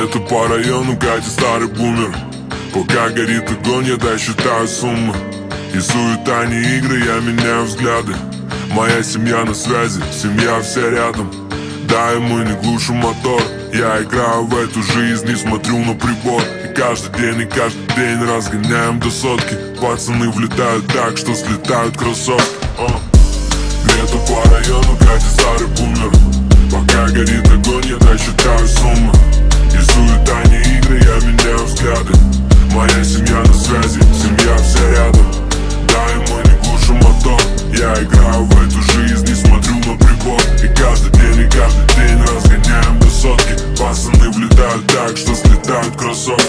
Где-то по району катит старый бумер. Пока горит огонь, я досчитаю суммы. И суета не игры, я меняю взгляды. Моя семья на связи, семья вся рядом. Да, и мы не глушим мотор. Я играю в эту жизнь и смотрю на прибор. И каждый день разгоняем до сотки. Пацаны влетают так, что слетают кроссовки. Где-то по району катит старый бумер. Пока горит огонь, я досчитаю суммы. И суета не игры, я меняю взгляды. Моя семья на связи, семья вся рядом. Да, и мы не глушим мотор. Я играю в эту жизнь и смотрю на прибор. И каждый день разгоняем до сотки. Пацаны влетают так, что слетают кроссовки.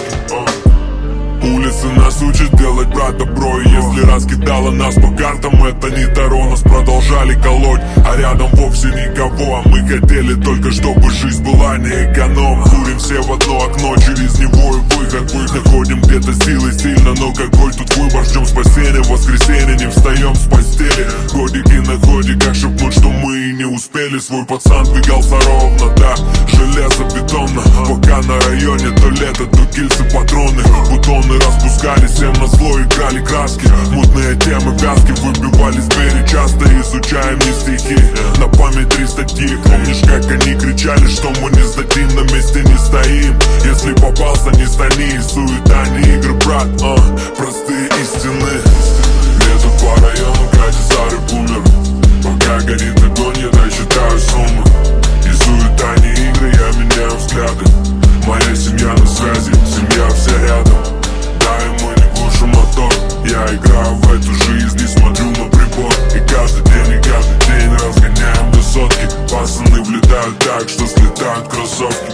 Улицы нас учат делать, брат, добро. И если раскидало нас по картам, это не таро. Нас продолжали колоть, а рядом вовсе никого. А мы хотели только, чтобы жизнь была не эконом. Курим все в одно окно, через него и выход. Находим где-то силы сильно, но какой тут выбор? Ждем спасения, в воскресенье не встаем с постели. Годики на ходе, как шепнуть, что мы и не успели. Свой пацан двигался ровно, да, железобетонно. Пока на районе то лето, то гильзы, патроны. Бутоны распускались, всем на зло играли краски. Мутные темы, вязки, выбивались двери. Часто изучаем не стихи, на память 3 статьи. Помнишь, как они кричали, что мы не сдадим, на месте не стоим. Если попался, не стани, суета не игры, брат, простые истины. Где-то по району катит старый бумер. Пока горит огонь, я досчитаю суммы. И суета не игры, я меняю взгляды. Моя семья на связи, семья вся рядом. Да, и мы не глушим мотор. Я играю в эту жизнь и смотрю на прибор. И каждый день разгоняем до сотки. Пацаны влетают так, что слетают кроссовки.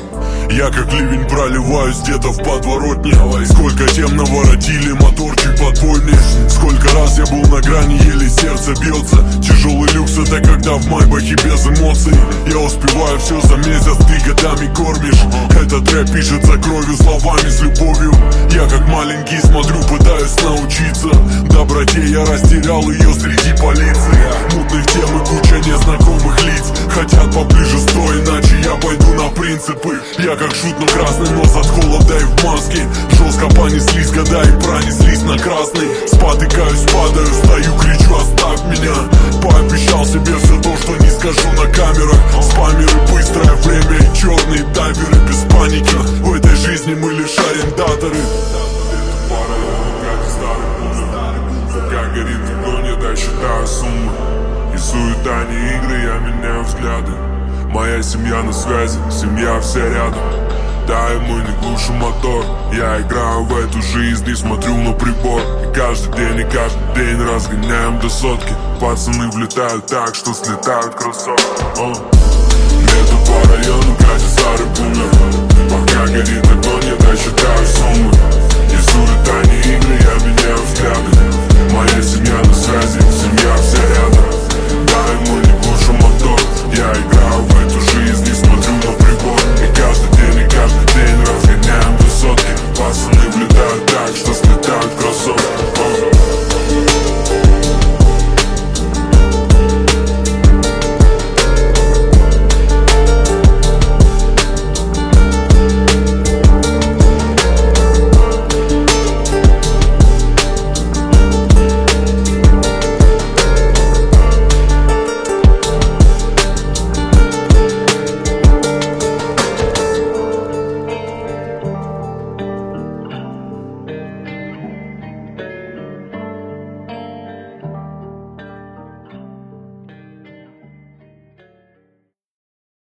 Я как ливень проливаюсь где-то в подворотне. Сколько тем наворотили, моторчик подпольный. Сколько раз я был на грани, еле сердце бьется. Тяжелый люкс это когда в майбахе без эмоций. Я успеваю все за месяц, ты годами кормишь. Этот рэп пишется кровью, словами, с любовью. Я как маленький смотрю, пытаюсь научиться доброте, я растерял ее среди полиции. Мутных тем и куча незнакомых лиц. Хотят поближе стой, иначе я пойду на принципы. Я как шут, но красный нос от холода и в маске. Жестко понеслись года и пронеслись на красный. Спотыкаюсь, падаю, стою, кричу, оставь меня. Пообещал себе все то, что не скажу на камерах. Спамеры, быстрое время и черные дайверы. Без паники, в этой жизни мы лишь арендаторы. Пока горит огонь, я досчитаю суммы. И суета не игры, я меняю взгляды. Моя семья на связи, семья вся рядом. Да, и мы не глушим мотор. Я играю в эту жизнь и смотрю на прибор. И каждый день разгоняем до сотки. Пацаны влетают так, что слетают кроссовки. Где-то по району катит